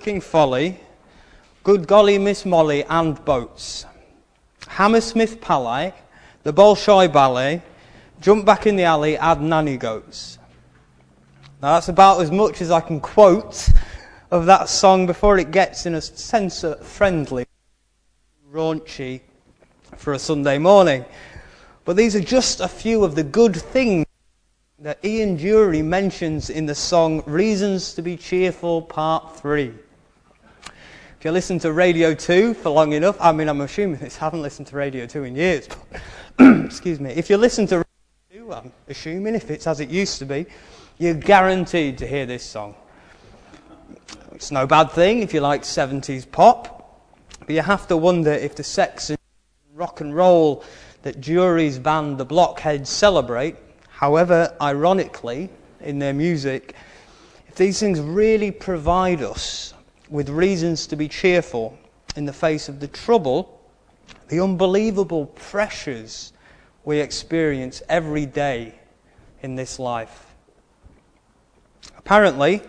Shocking Folly, Good Golly Miss Molly and Boats, Hammersmith Palais, the Bolshoi Ballet, Jump Back in the Alley, Add Nanny Goats. Now that's about as much as I can quote of that song before it gets in a censor-friendly, raunchy for a Sunday morning. But these are just a few of the good things that Ian Dury mentions in the song Reasons to be Cheerful Part 3. If you listen to Radio 2 for long enough, I'm assuming I haven't listened to Radio 2 in years, but excuse me. If you listen to Radio 2, I'm assuming if it's as it used to be, you're guaranteed to hear this song. It's no bad thing if you like 70s pop, but you have to wonder if the sex and rock and roll that Dury's band, the Blockheads, celebrate, however ironically, in their music, if these things really provide us with reasons to be cheerful in the face of the trouble, the unbelievable pressures we experience every day in this life. Apparently,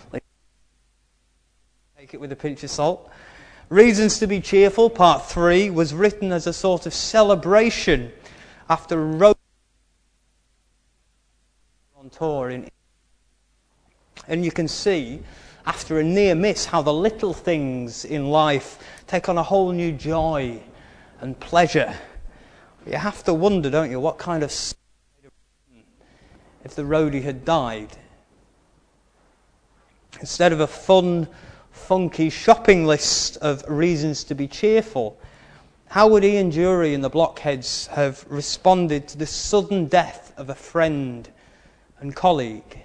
take it with a pinch of salt, Reasons to be Cheerful, Part 3, was written as a sort of celebration after a road on tour. And you can see, after a near miss, how the little things in life take on a whole new joy and pleasure. You have to wonder, don't you, what kind of if the roadie had died. Instead of a fun, funky shopping list of reasons to be cheerful, how would Ian Dury and the Blockheads have responded to the sudden death of a friend and colleague?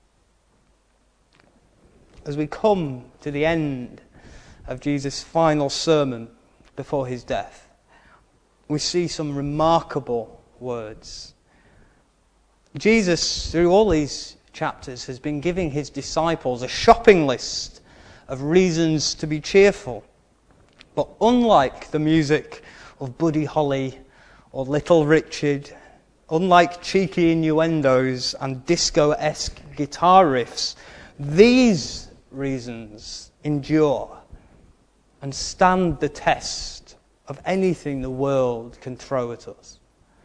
As we come to the end of Jesus' final sermon before his death, we see some remarkable words. Jesus, through all these chapters, has been giving his disciples a shopping list of reasons to be cheerful. But unlike the music of Buddy Holly or Little Richard, unlike cheeky innuendos and disco-esque guitar riffs, these reasons endure and stand the test of anything the world can throw at us.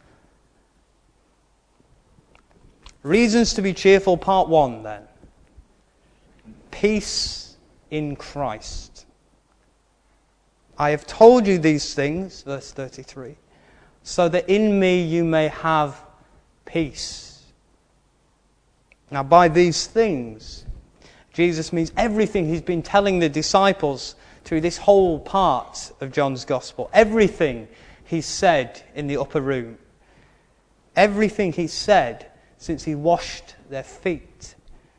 Reasons to be cheerful, Part 1 then. Peace in Christ. I have told you these things, verse 33, so that in me you may have peace. Now by these things, Jesus means everything he's been telling the disciples through this whole part of John's Gospel. Everything he said in the upper room. Everything he said since he washed their feet.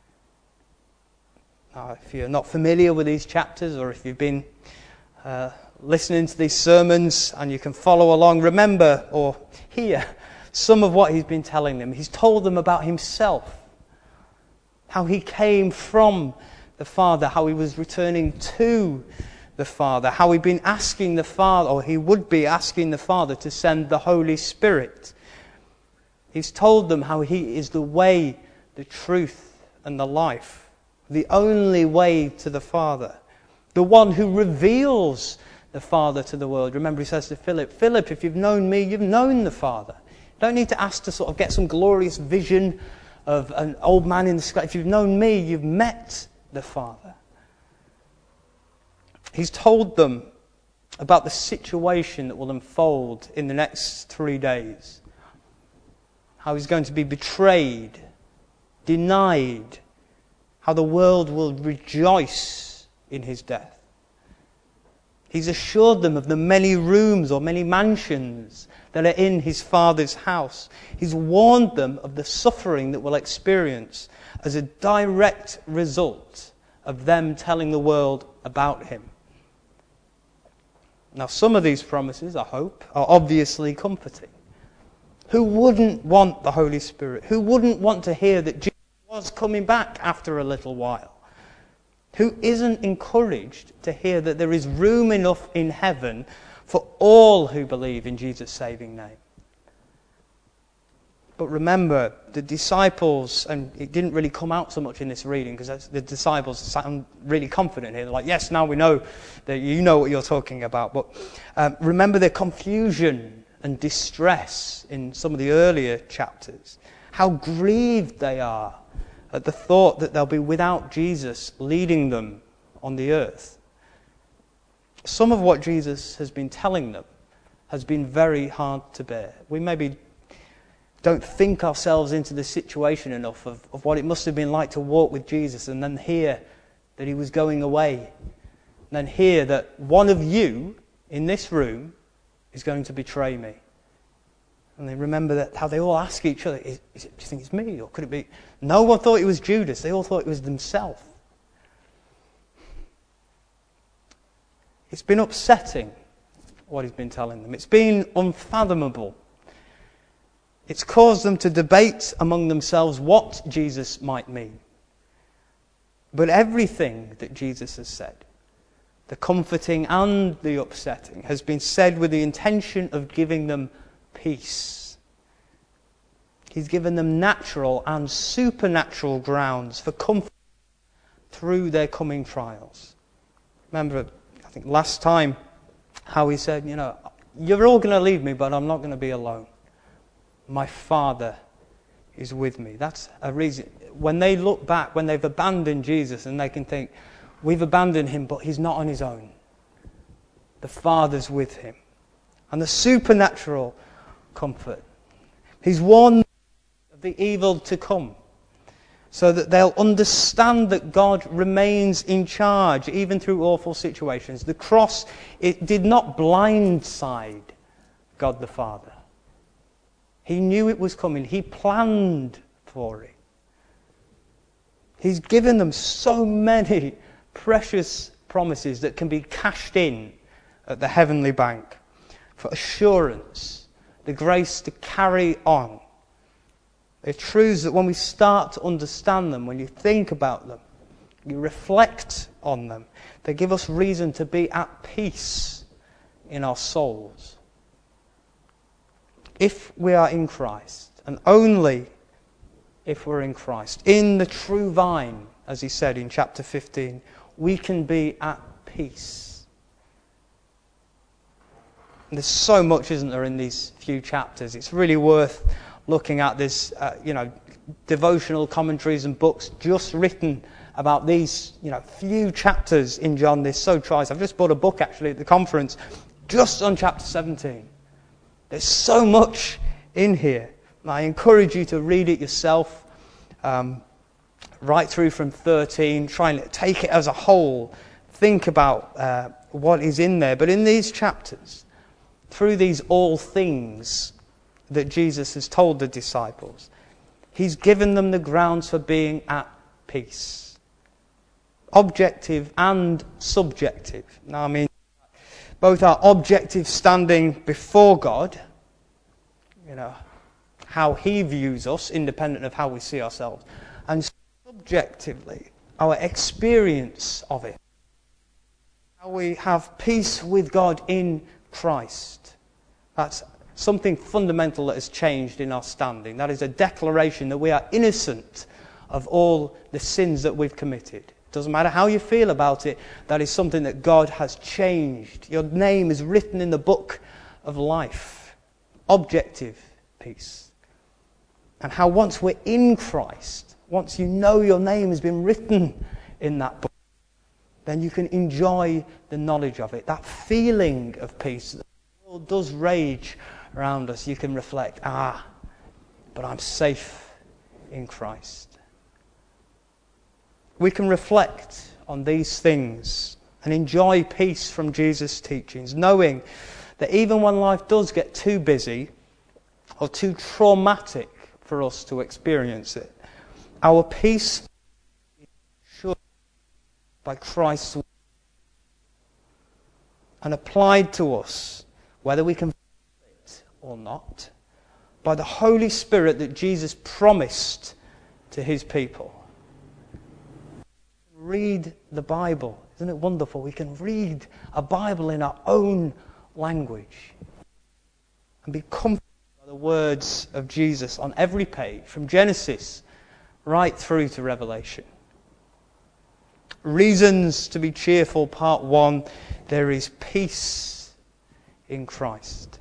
Now, if you're not familiar with these chapters, or if you've been listening to these sermons and you can follow along, remember or hear some of what he's been telling them. He's told them about himself, how he came from the Father, how he was returning to the Father, how he'd been asking the Father, or he would be asking the Father to send the Holy Spirit. He's told them how he is the way, the truth, and the life. The only way to the Father. The one who reveals the Father to the world. Remember, he says to Philip, Philip, if you've known me, you've known the Father. You don't need to ask to sort of get some glorious vision of an old man in the sky. If you've known me, you've met the Father. He's told them about the situation that will unfold in the next 3 days. How he's going to be betrayed, denied, how the world will rejoice in his death. He's assured them of the many rooms or many mansions that are in his Father's house. He's warned them of the suffering that we'll experience as a direct result of them telling the world about him. Now, some of these promises, I hope, are obviously comforting. Who wouldn't want the Holy Spirit? Who wouldn't want to hear that Jesus was coming back after a little while? Who isn't encouraged to hear that there is room enough in heaven for all who believe in Jesus' saving name? But remember, the disciples, and it didn't really come out so much in this reading, because the disciples sound really confident here. They're like, yes, now we know that you know what you're talking about. But remember their confusion and distress in some of the earlier chapters. How grieved they are at the thought that they'll be without Jesus leading them on the earth. Some of what Jesus has been telling them has been very hard to bear. We maybe don't think ourselves into the situation enough of what it must have been like to walk with Jesus and then hear that he was going away. And then hear that one of you in this room is going to betray me. And they remember that how they all ask each other, do you think it's me, or could it be? No one thought it was Judas. They all thought it was themselves. It's been upsetting, what he's been telling them. It's been unfathomable. It's caused them to debate among themselves what Jesus might mean. But everything that Jesus has said, the comforting and the upsetting, has been said with the intention of giving them peace. He's given them natural and supernatural grounds for comfort through their coming trials. Remember, I think last time, how he said, you're all going to leave me, but I'm not going to be alone. My Father is with me. That's a reason. When they look back, when they've abandoned Jesus, and they can think, we've abandoned him, but he's not on his own. The Father's with him. And the supernatural comfort. He's warned of the evil to come, so that they'll understand that God remains in charge, even through awful situations. The cross, it did not blindside God the Father. He knew it was coming. He planned for it. He's given them so many precious promises that can be cashed in at the heavenly bank for assurance, the grace to carry on. They're truths that when we start to understand them, when you think about them, you reflect on them, they give us reason to be at peace in our souls. If we are in Christ, and only if we're in Christ, in the true vine, as he said in chapter 15, we can be at peace. And there's so much, isn't there, in these few chapters. It's really worth looking at this, devotional commentaries and books just written about these, few chapters in John. They're so choice. I've just bought a book, actually, at the conference, just on chapter 17. There's so much in here. And I encourage you to read it yourself, right through from 13. Try and take it as a whole. Think about what is in there. But in these chapters, through these all things that Jesus has told the disciples, he's given them the grounds for being at peace. Objective and subjective. Now, both our objective standing before God, how he views us, independent of how we see ourselves, and subjectively, our experience of it. How we have peace with God in Christ. That's something fundamental that has changed in our standing. That is a declaration that we are innocent of all the sins that we've committed. Doesn't matter how you feel about it, that is something that God has changed. Your name is written in the book of life. Objective peace. And how once we're in Christ, once you know your name has been written in that book, then you can enjoy the knowledge of it. That feeling of peace. The world does rage around us. You can reflect, but I'm safe in Christ. We can reflect on these things and enjoy peace from Jesus' teachings, knowing that even when life does get too busy or too traumatic for us to experience it, our peace is assured by Christ's word and applied to us, whether we can feel it or not, by the Holy Spirit that Jesus promised to his people. Read the Bible. Isn't it wonderful? We can read a Bible in our own language and be comforted by the the words of Jesus on every page, from Genesis right through to Revelation. Reasons to be cheerful, part 1. There is peace in Christ.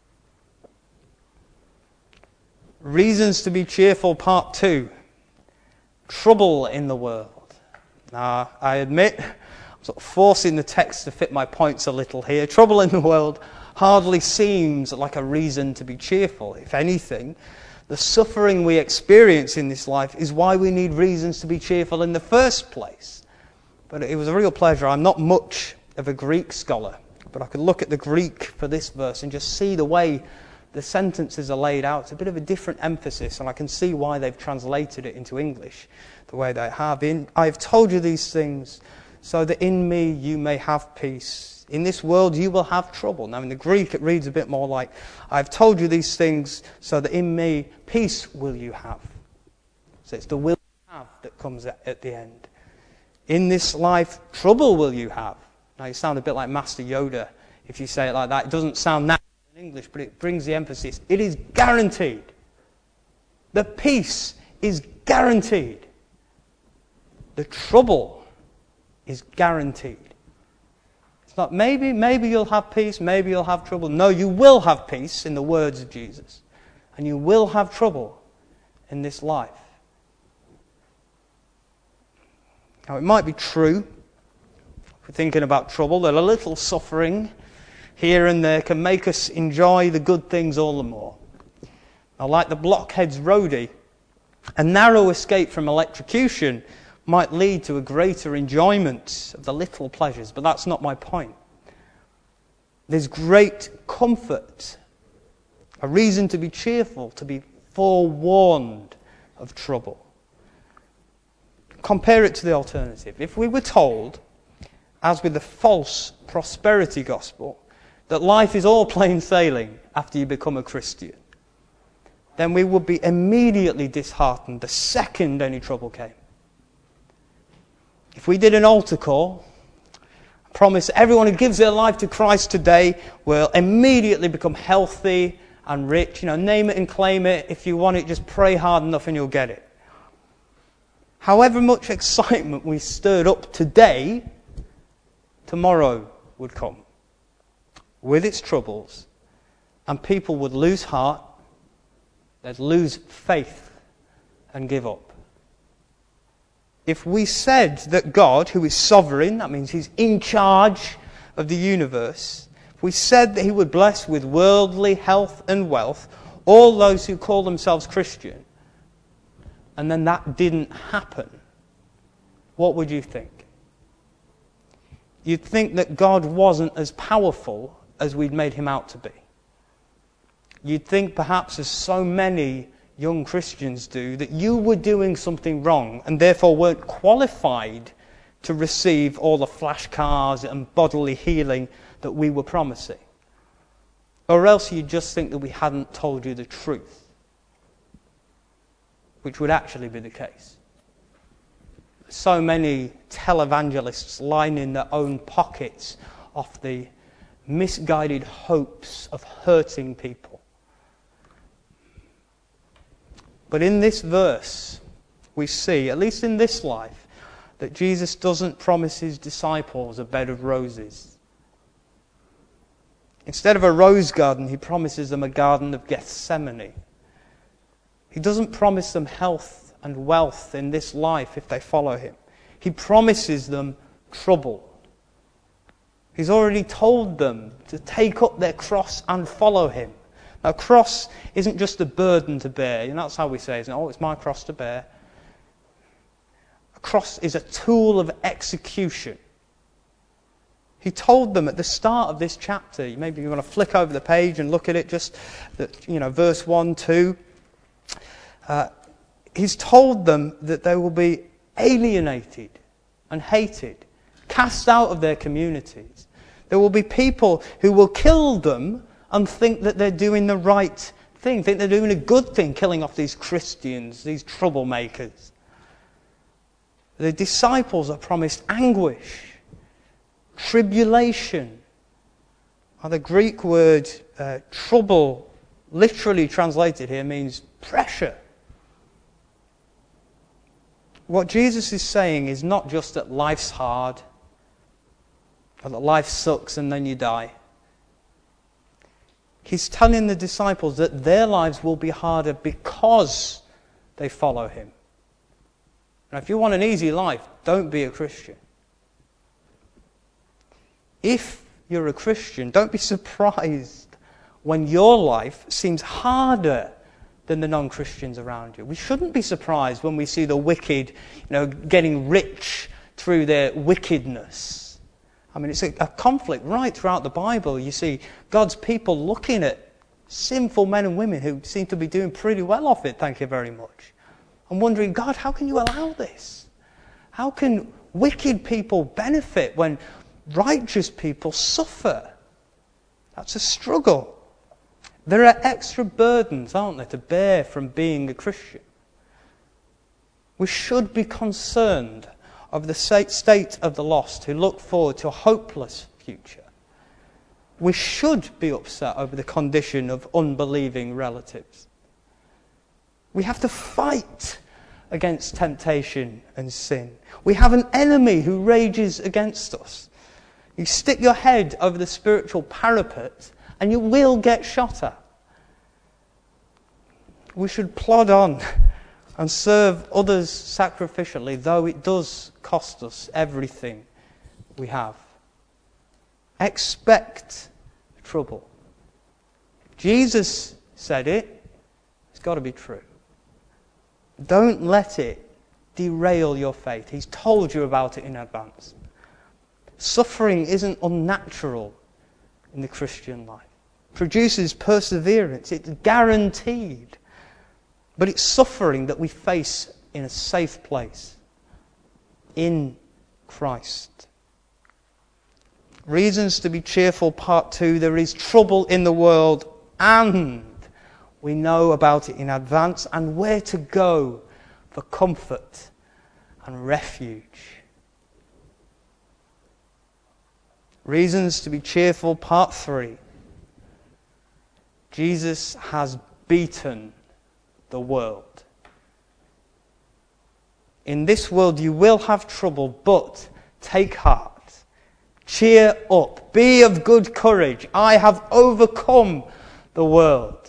Reasons to be cheerful, part 2. Trouble in the world. Now, I admit, I'm sort of forcing the text to fit my points a little here. Trouble in the world hardly seems like a reason to be cheerful. If anything, the suffering we experience in this life is why we need reasons to be cheerful in the first place. But it was a real pleasure. I'm not much of a Greek scholar, but I could look at the Greek for this verse and just see the way the sentences are laid out. It's a bit of a different emphasis, and I can see why they've translated it into English the way they have. I've told you these things so that in me you may have peace. In this world you will have trouble. Now in the Greek it reads a bit more like, I've told you these things so that in me peace will you have. So it's the will you have that comes at the end. In this life trouble will you have. Now you sound a bit like Master Yoda if you say it like that. It doesn't sound natural in English, but it brings the emphasis. It is guaranteed. The peace is guaranteed. The trouble is guaranteed. It's not maybe you'll have peace, maybe you'll have trouble. No, you will have peace in the words of Jesus. And you will have trouble in this life. Now it might be true, if we're thinking about trouble, that a little suffering here and there can make us enjoy the good things all the more. Now, like the blockhead's roadie, a narrow escape from electrocution might lead to a greater enjoyment of the little pleasures, but that's not my point. There's great comfort, a reason to be cheerful, to be forewarned of trouble. Compare it to the alternative. If we were told, as with the false prosperity gospel, that life is all plain sailing after you become a Christian, then we would be immediately disheartened the second any trouble came. If we did an altar call, promise everyone who gives their life to Christ today will immediately become healthy and rich. Name it and claim it. If you want it, just pray hard enough and you'll get it. However much excitement we stirred up today, tomorrow would come with its troubles, and people would lose heart, they'd lose faith and give up. If we said that God, who is sovereign, that means He's in charge of the universe, if we said that He would bless with worldly health and wealth all those who call themselves Christian, and then that didn't happen, what would you think? You'd think that God wasn't as powerful as we'd made Him out to be. You'd think perhaps, as so many young Christians do, that you were doing something wrong and therefore weren't qualified to receive all the flash cars and bodily healing that we were promising. Or else you'd just think that we hadn't told you the truth, which would actually be the case. So many televangelists lining their own pockets off the misguided hopes of hurting people. But in this verse, we see, at least in this life, that Jesus doesn't promise His disciples a bed of roses. Instead of a rose garden, He promises them a garden of Gethsemane. He doesn't promise them health and wealth in this life if they follow Him. He promises them trouble. He's already told them to take up their cross and follow Him. Now, a cross isn't just a burden to bear. That's how we say it. It's my cross to bear. A cross is a tool of execution. He told them at the start of this chapter, maybe you want to flick over the page and look at it, just verse 1, 2. He's told them that they will be alienated and hated, cast out of their communities. There will be people who will kill them and think that they're doing the right thing, think they're doing a good thing, killing off these Christians, these troublemakers. The disciples are promised anguish, tribulation. The Greek word trouble literally translated here means pressure. What Jesus is saying is not just that life's hard, or that life sucks and then you die. He's telling the disciples that their lives will be harder because they follow him. Now, if you want an easy life, don't be a Christian. If you're a Christian, don't be surprised when your life seems harder than the non-Christians around you. We shouldn't be surprised when we see the wicked, getting rich through their wickedness. I mean, it's a conflict right throughout the Bible. You see God's people looking at sinful men and women who seem to be doing pretty well off it, thank you very much. I'm wondering, God, how can you allow this? How can wicked people benefit when righteous people suffer? That's a struggle. There are extra burdens, aren't there, to bear from being a Christian. We should be concerned of the state of the lost who look forward to a hopeless future. We should be upset over the condition of unbelieving relatives. We have to fight against temptation and sin. We have an enemy who rages against us. You stick your head over the spiritual parapet and you will get shot at. We should plod on and serve others sacrificially, though it does cost us everything we have. Expect trouble. Jesus said it. It's got to be true. Don't let it derail your faith. He's told you about it in advance. Suffering isn't unnatural in the Christian life. It produces perseverance. It's guaranteed. But it's suffering that we face in a safe place. In Christ. Reasons to be cheerful, part 2. There is trouble in the world, and we know about it in advance, and where to go for comfort and refuge. Reasons to be cheerful, part 3. Jesus has beaten the world. In this world you will have trouble, but take heart. Cheer up. Be of good courage. I have overcome the world.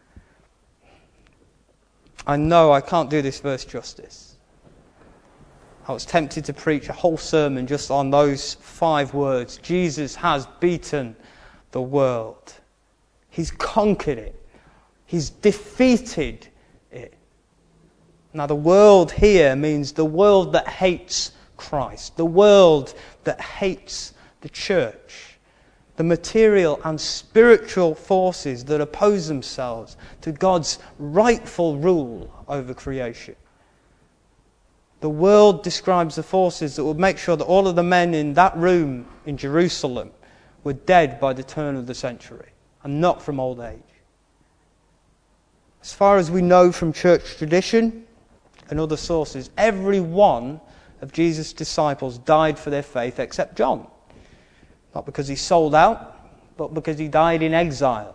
I know I can't do this verse justice. I was tempted to preach a whole sermon just on those 5 words. Jesus has beaten the world. He's conquered it. He's defeated it. Now the world here means the world that hates Christ. The world that hates the church. The material and spiritual forces that oppose themselves to God's rightful rule over creation. The world describes the forces that would make sure that all of the men in that room in Jerusalem were dead by the turn of the century, and not from old age. As far as we know from church tradition and other sources, every one of Jesus' disciples died for their faith except John. Not because he sold out, but because he died in exile.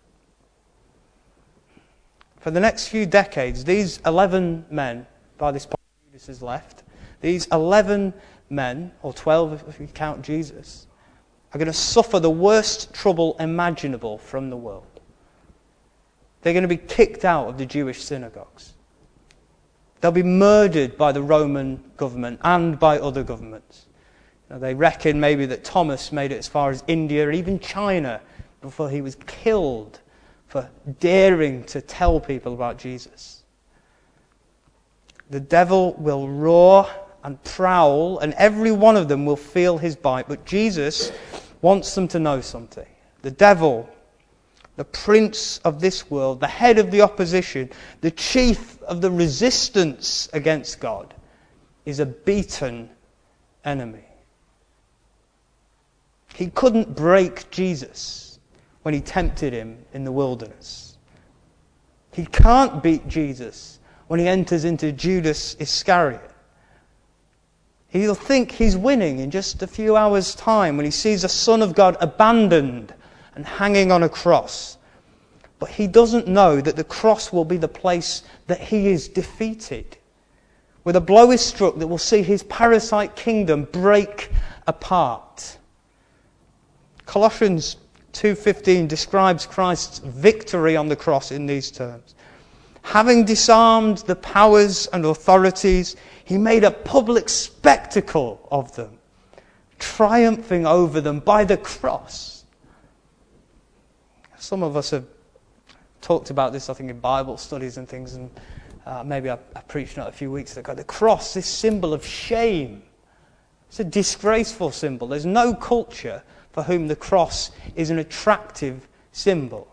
For the next few decades, these 11 men, by this point Judas has left, these 11 men, or 12 if you count Jesus, are going to suffer the worst trouble imaginable from the world. They're going to be kicked out of the Jewish synagogues. They'll be murdered by the Roman government and by other governments. They reckon maybe that Thomas made it as far as India or even China before he was killed for daring to tell people about Jesus. The devil will roar and prowl, and every one of them will feel his bite. But Jesus wants them to know something. The devil, the prince of this world, the head of the opposition, the chief of the resistance against God, is a beaten enemy. He couldn't break Jesus when he tempted him in the wilderness. He can't beat Jesus when he enters into Judas Iscariot. He'll think he's winning in just a few hours' time when he sees a Son of God abandoned and hanging on a cross. But he doesn't know that the cross will be the place that he is defeated, where the blow is struck that will see his parasite kingdom break apart. Colossians 2:15 describes Christ's victory on the cross in these terms. Having disarmed the powers and authorities, he made a public spectacle of them, triumphing over them by the cross. Some of us have talked about this, I think, in Bible studies and things, and maybe I preached on it a few weeks ago. The cross, this symbol of shame, it's a disgraceful symbol. There's no culture for whom the cross is an attractive symbol.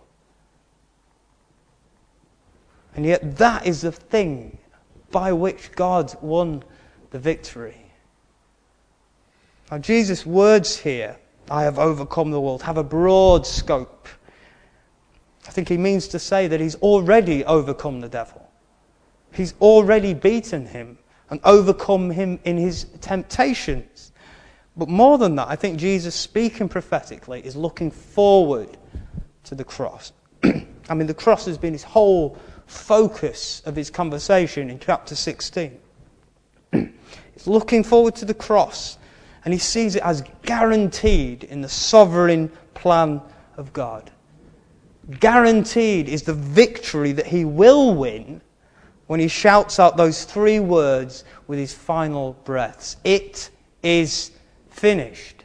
And yet that is the thing by which God won the victory. Now Jesus' words here, I have overcome the world, have a broad scope. I think he means to say that he's already overcome the devil. He's already beaten him and overcome him in his temptations. But more than that, I think Jesus, speaking prophetically, is looking forward to the cross. I mean, the cross has been his whole focus of his conversation in chapter 16. He's looking forward to the cross, and he sees it as guaranteed in the sovereign plan of God. Guaranteed is the victory that he will win when he shouts out those three words with his final breaths. It is finished.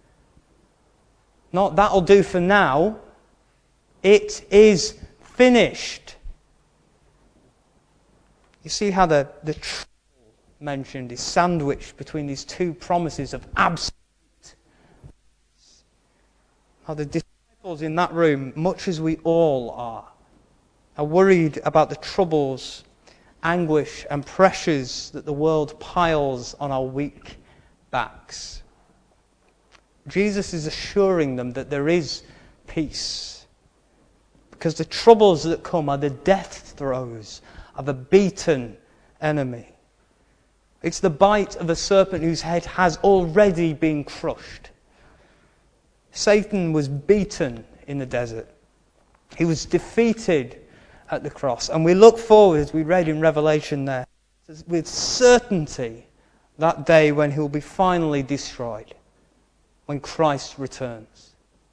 Not that'll do for now. It is finished. You see how the trouble mentioned is sandwiched between these two promises of absolute. How the disciples in that room, much as we all are worried about the troubles, anguish and pressures that the world piles on our weak backs. Jesus is assuring them that there is peace, because the troubles that come are the death throes of a beaten enemy. It's the bite of a serpent whose head has already been crushed. Satan was beaten in the desert. He was defeated at the cross. And we look forward, as we read in Revelation there, with certainty that day when he will be finally destroyed, when Christ returns.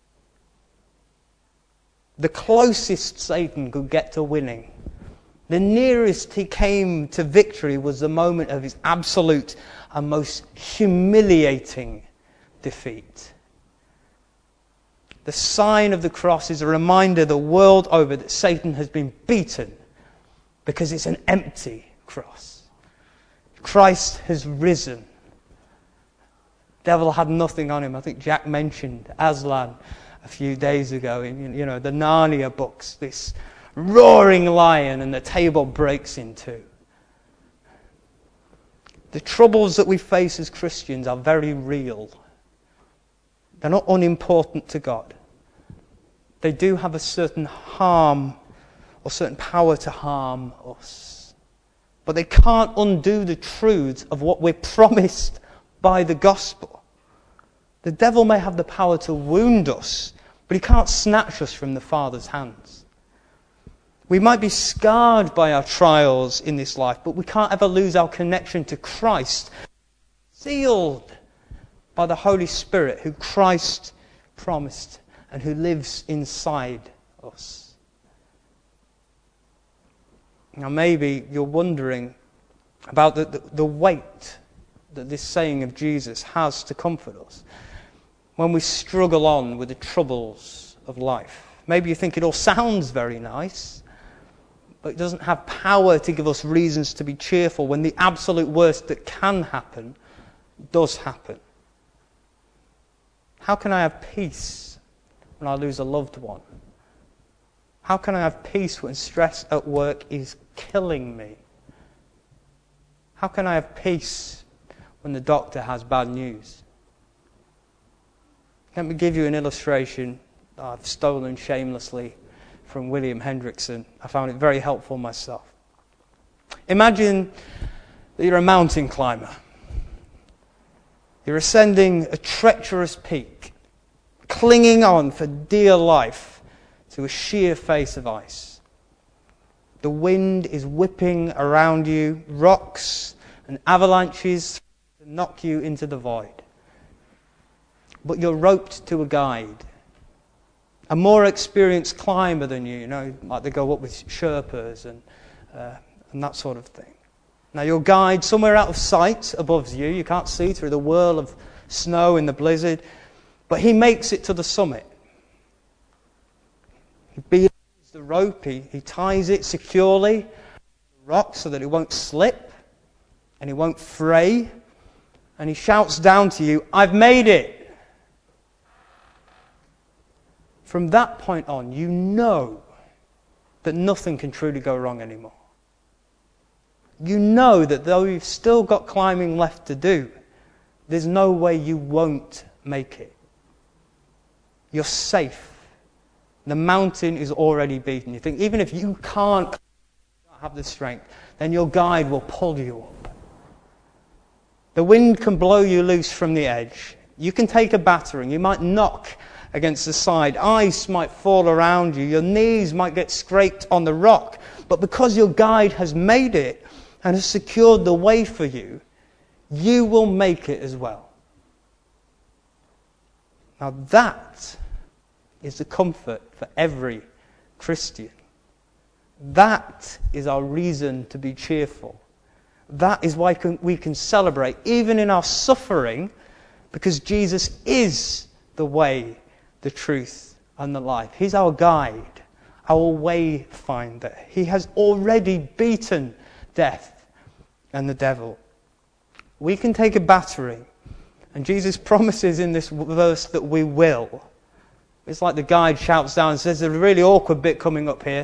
The closest Satan could get to winning, the nearest he came to victory, was the moment of his absolute and most humiliating defeat. The sign of the cross is a reminder the world over that Satan has been beaten, because it's an empty cross. Christ has risen. The devil had nothing on him. I think Jack mentioned Aslan a few days ago in the Narnia books, this roaring lion, and the table breaks in two. The troubles that we face as Christians are very real. They're not unimportant to God. They do have a certain harm or certain power to harm us. But they can't undo the truths of what we're promised by the gospel. The devil may have the power to wound us, but he can't snatch us from the Father's hands. We might be scarred by our trials in this life, but we can't ever lose our connection to Christ, sealed by the Holy Spirit who Christ promised and who lives inside us. Now maybe you're wondering about the weight that this saying of Jesus has to comfort us when we struggle on with the troubles of life. Maybe you think it all sounds very nice, but it doesn't have power to give us reasons to be cheerful when the absolute worst that can happen does happen. How can I have peace when I lose a loved one? How can I have peace when stress at work is killing me? How can I have peace when the doctor has bad news? Let me give you an illustration I've stolen shamelessly from William Hendrickson. I found it very helpful myself. Imagine that you're a mountain climber. You're ascending a treacherous peak, clinging on for dear life to a sheer face of ice. The wind is whipping around you, rocks and avalanches to knock you into the void. But you're roped to a guide, a more experienced climber than you, like they go up with Sherpas and that sort of thing. Now your guide, somewhere out of sight above you, you can't see through the whirl of snow in the blizzard, but he makes it to the summit. He beats the rope, he ties it securely to the rock so that it won't slip and it won't fray, and he shouts down to you, "I've made it." From that point on, you know that nothing can truly go wrong anymore. You know that though you've still got climbing left to do, there's no way you won't make it. You're safe. The mountain is already beaten. You think, even if you can't have the strength, then your guide will pull you up. The wind can blow you loose from the edge. You can take a battering. You might knock against the side. Ice might fall around you. Your knees might get scraped on the rock. But because your guide has made it and has secured the way for you, you will make it as well. Now that is the comfort for every Christian. That is our reason to be cheerful. That is why we can celebrate, even in our suffering, because Jesus is the way, the truth, and the life. He's our guide, our wayfinder. He has already beaten death and the devil. We can take a battering, and Jesus promises in this verse that we will. It's like the guide shouts down and says, "There's a really awkward bit coming up here."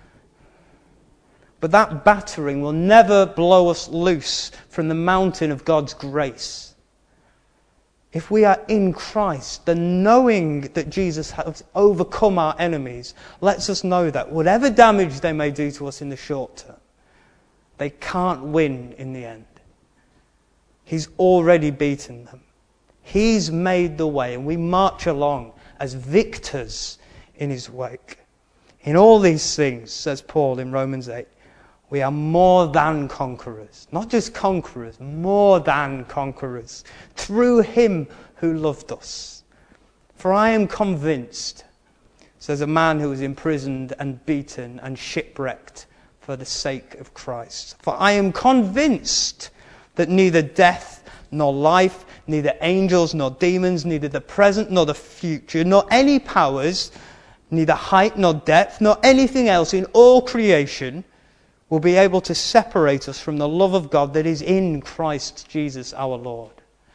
But that battering will never blow us loose from the mountain of God's grace. If we are in Christ, then knowing that Jesus has overcome our enemies lets us know that whatever damage they may do to us in the short term, they can't win in the end. He's already beaten them. He's made the way, and we march along as victors in his wake. In all these things, says Paul in Romans 8, we are more than conquerors. Not just conquerors, more than conquerors. Through him who loved us. For I am convinced, says a man who was imprisoned and beaten and shipwrecked for the sake of Christ. For I am convinced that neither death nor life, neither angels nor demons, neither the present nor the future, nor any powers, neither height nor depth, nor anything else in all creation will be able to separate us from the love of God that is in Christ Jesus our Lord.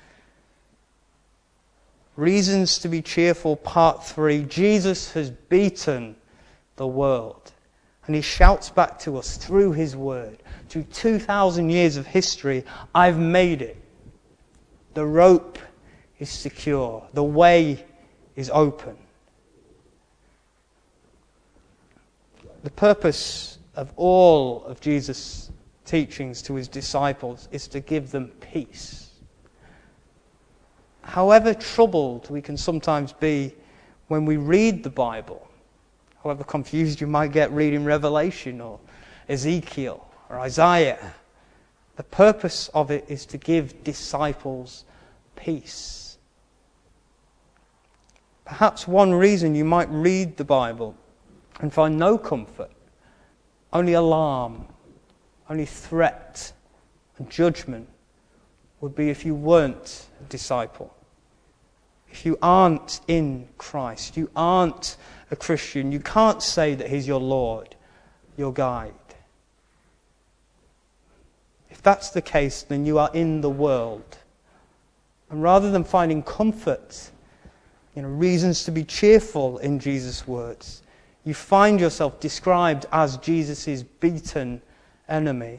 Reasons to be cheerful, part 3. Jesus has beaten the world. And he shouts back to us through his word, through 2,000 years of history, I've made it. The rope is secure. The way is open. The purpose of all of Jesus' teachings to his disciples is to give them peace. However troubled we can sometimes be when we read the Bible, however confused you might get reading Revelation or Ezekiel or Isaiah, the purpose of it is to give disciples peace. Perhaps one reason you might read the Bible and find no comfort, only alarm, only threat and judgment, would be if you weren't a disciple. If you aren't in Christ, you aren't a Christian, you can't say that he's your Lord, your guide. If that's the case, then you are in the world. And rather than finding comfort, reasons to be cheerful in Jesus' words, you find yourself described as Jesus' beaten enemy.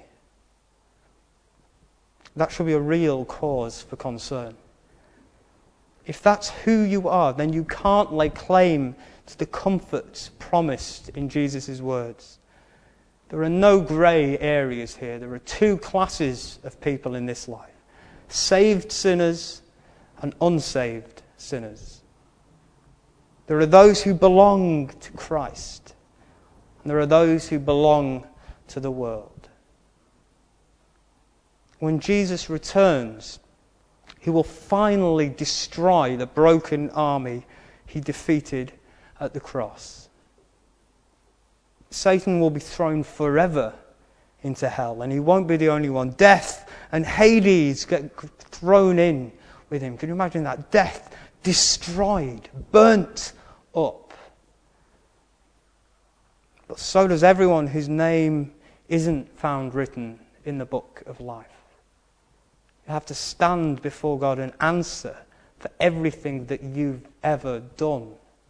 That should be a real cause for concern. If that's who you are, then you can't lay claim to the comforts promised in Jesus' words. There are no grey areas here. There are two classes of people in this life: saved sinners and unsaved sinners. There are those who belong to Christ, and there are those who belong to the world. When Jesus returns, he will finally destroy the broken army he defeated at the cross. Satan will be thrown forever into hell, and he won't be the only one. Death and Hades get thrown in with him. Can you imagine that? Death destroyed, burnt up. But so does everyone whose name isn't found written in the book of life. You have to stand before God and answer for everything that you've ever done.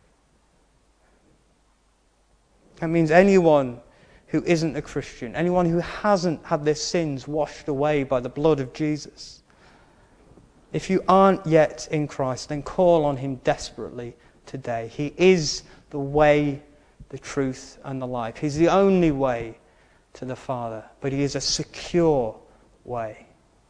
That means anyone who isn't a Christian, anyone who hasn't had their sins washed away by the blood of Jesus, if you aren't yet in Christ, then call on him desperately today. He is the way, the truth, and the life. He's the only way to the Father, but he is a secure way.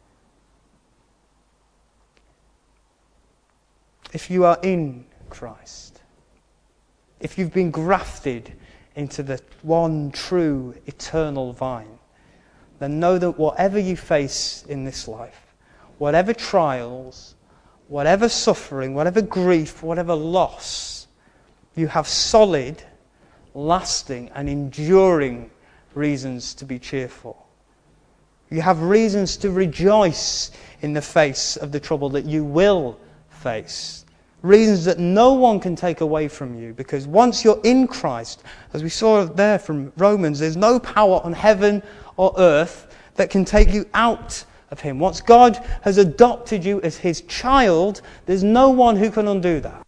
If you are in Christ, if you've been grafted into the one true eternal vine, then know that whatever you face in this life, whatever trials, whatever suffering, whatever grief, whatever loss, you have solid, lasting and enduring reasons to be cheerful. You have reasons to rejoice in the face of the trouble that you will face. Reasons that no one can take away from you, because once you're in Christ, as we saw there from Romans, there's no power on heaven or earth that can take you out of him. Once God has adopted you as his child, there's no one who can undo that.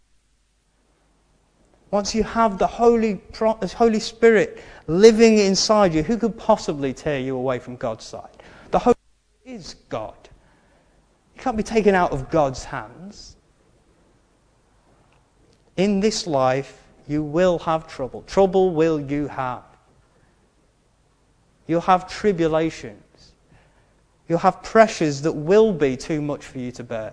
Once you have the Holy Spirit living inside you, who could possibly tear you away from God's side? The Holy Spirit is God. You can't be taken out of God's hands. In this life, you will have trouble. Trouble will you have. You'll have tribulations. You'll have pressures that will be too much for you to bear.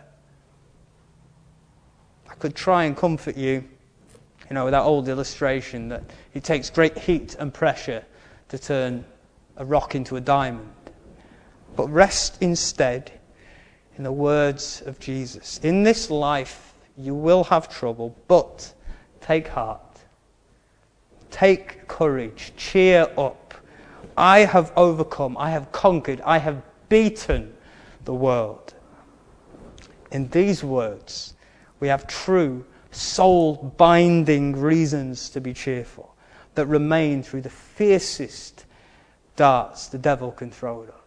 I could try and comfort you, with that old illustration that it takes great heat and pressure to turn a rock into a diamond. But rest instead in the words of Jesus. In this life, you will have trouble, but take heart. Take courage. Cheer up. I have overcome. I have conquered. I have beaten the world. In these words, we have true, soul-binding reasons to be cheerful that remain through the fiercest darts the devil can throw at us.